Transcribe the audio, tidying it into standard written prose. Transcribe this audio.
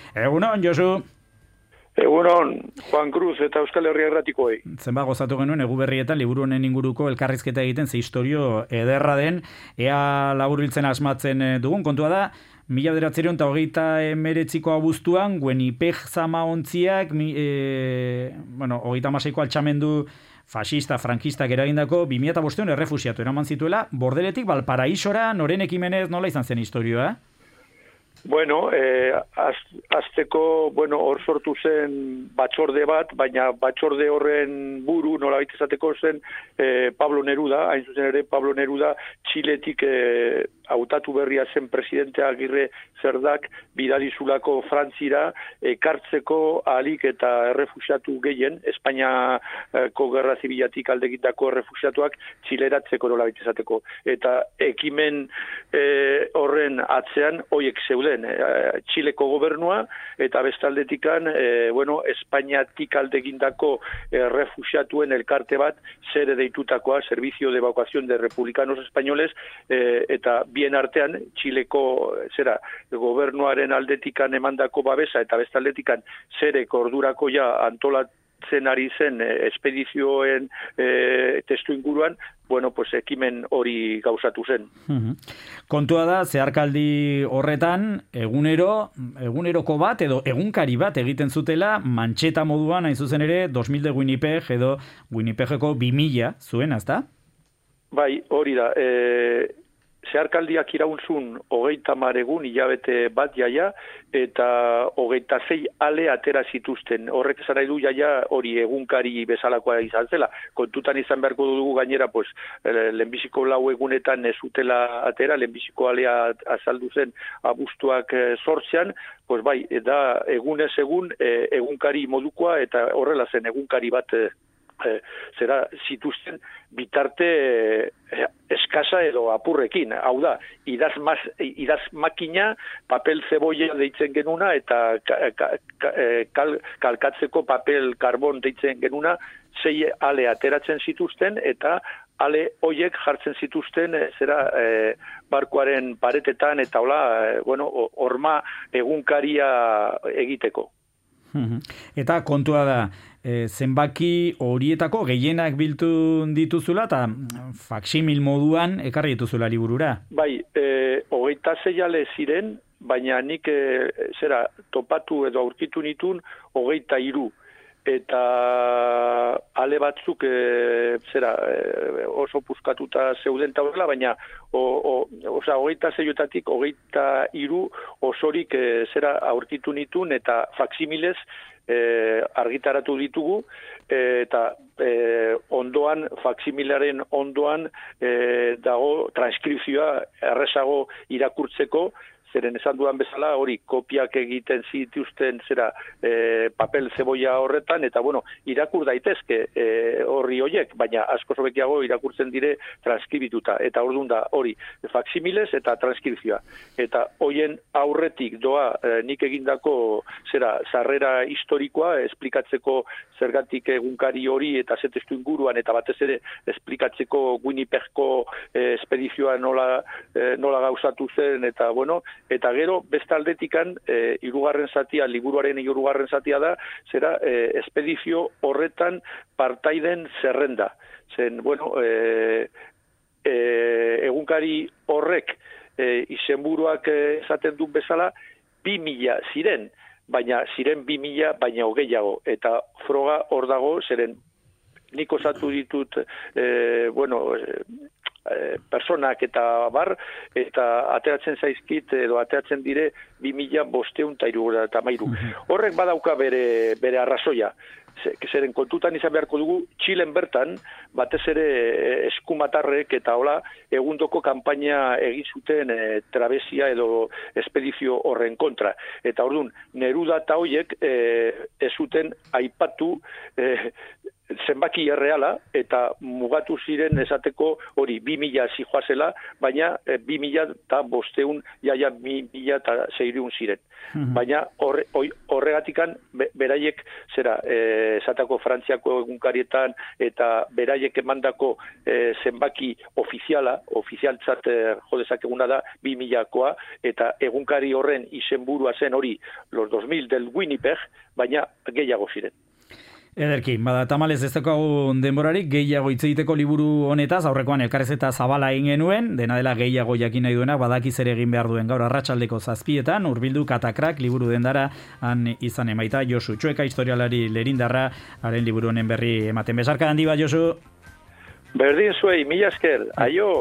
Egunon, Josu. Egunon, Juan Cruz eta Euskal Herria Erratikoei. Zenba gozatu genuen Eguberrietan liburu honen inguruko elkarrizketa egiten ze istorio ederra den, ea laburbiltzen asmatzen dugun. Kontua da, 1929ko abuztuan, Winnipeg zamaontziak, 36ko altxamendu fascista, frankistak eragindako 2005 errefusiatu eraman zituela, Bordeletik Valparaisora, noren ekimenez nola izan zen istorioa? Bueno, azteko, hor sortu zen batzorde bat, baina batzorde horren buru, nola esateko zen Pablo Neruda, hain zuzen ere Pablo Neruda, Txiletik hautatu berria zen presidente Agirre Zerdak bidalizulako Frantzira ekartzeko ahalik eta errefusiatu gehien, Espainiako gerra zibilatik aldegindako errefusiatuak txileratzeko nola esateko. Eta ekimen horren atzean hoiek zeuden Txileko gobernua eta bestaldetikan Espainiatik aldegindako refusiatuen elkarte bat zer deitutakoa Servicio de Evacuación de Republicanos Españoles eta bien artean Txileko gobernuaren aldetikan emandako babesa eta bestaldetikan zerek ordurako ja antolatzen ari zen espedizioen testu inguruan, ekimen hori gauzatu zen. Kontua da, zeharkaldi horretan, eguneroko bat edo egunkari bat egiten zutela, mantxeta moduan, hain zuzen ere, 2000 de Winnipeg edo Winnipegeko 2000 zuen, azta? Bai, hori da. Zeharkaldiak iraunzun 30 egun hilabete bat jaia eta 26 ale atera zituzten. Horrek esan nahi du jaia hori egunkari bezalakoa izan zela. Kontutan izan beharko dugu gainera, lehenbiziko 4 egunetan ez zutela atera, lehenbiziko alea azaldu zen abuztuak 8, bai, da egunez egun egunkari modukoa eta horrela zen egunkari bat zera zituzten bitarte eskasa edo apurrekin. Hau da, idaz makina, papel zeboia deitzen genuna eta kalkatzeko papel karbon deitzen genuna 6 ale ateratzen zituzten eta ale hoiek jartzen zituzten barkuaren paretetan eta horma egunkaria egiteko. Eta kontua da, zenbaki horietako gehienak biltu dituzula eta faksimil moduan ekarri dituzula liburura? Bai, 26 ale ziren, baina nik topatu edo aurkitu nitun 23. Eta ale batzuk oso puskatuta zeuden eta horrela, baina 26-etatik 23 osorik aurkitu nitun eta faksimilez argitaratu ditugu eta ondoan, faksimilaren ondoan dago transkripzioa errezago irakurtzeko, zeren esan dudan bezala, hori kopiak egiten zituzten papel zeboia horretan, eta irakur daitezke horri hoiek, baina asko sobekiago irakurtzen dire transkribituta. Eta orduan da hori faksimilez eta transkripzioa. Eta hoien aurretik doa nik egindako sarrera historikoa, esplikatzeko zergatik egunkari hori eta zetestu inguruan, eta batez ere esplikatzeko Winnipegko espedizioa nola gauzatu zen, eta gero bestaldetikan liburuaren hirugarren zatia da, espedizio horretan partaiden zerrenda. Zen, egunkari horrek izenburuak esaten duen bezala 2000 ziren, baina ziren 2000 baina hogeiago, eta froga hor dago, zeren nik osatu ditut personak eta bar, eta ateratzen zaizkit edo ateratzen dire 2573. Horrek badauka bere arrazoia. Zeren kontutan izan beharko dugu, Txilen bertan, batez ere eskumatarrek eta egundoko kanpaina egin zuten trabesia edo espedizio horren kontra. Eta orduan, Neruda eta hoiek ez zuten aipatu zenbaki erreala, eta mugatu ziren esateko hori 2000 zijoazela, baina 2000 eta 500 jaia 2000 eta 600 ziren. Baina horregatikan beraiek esateko Frantziako egunkarietan eta beraiek emandako zenbaki ofizialtzat jodezakeguna da 2000koa, eta egunkari horren izenburua zen hori los 2000 del Winnipeg, baina gehiago ziren. Ederki, bada tamalez ez daukagu denborarik gehiago hitz egiteko liburu honetaz, aurrekoan elkarrezeta zabala egin genuen, dena dela gehiago jakin nahi duenak, badakiz ere egin behar duen gaur arratsaldeko 7:00 hurbildu Katakrak liburu dendara han izan emaita Josu Txueka historialari lerindarra haren liburu honen berri ematen. Besarka handi bat, Josu. Berdin zuei, mila esker, aio!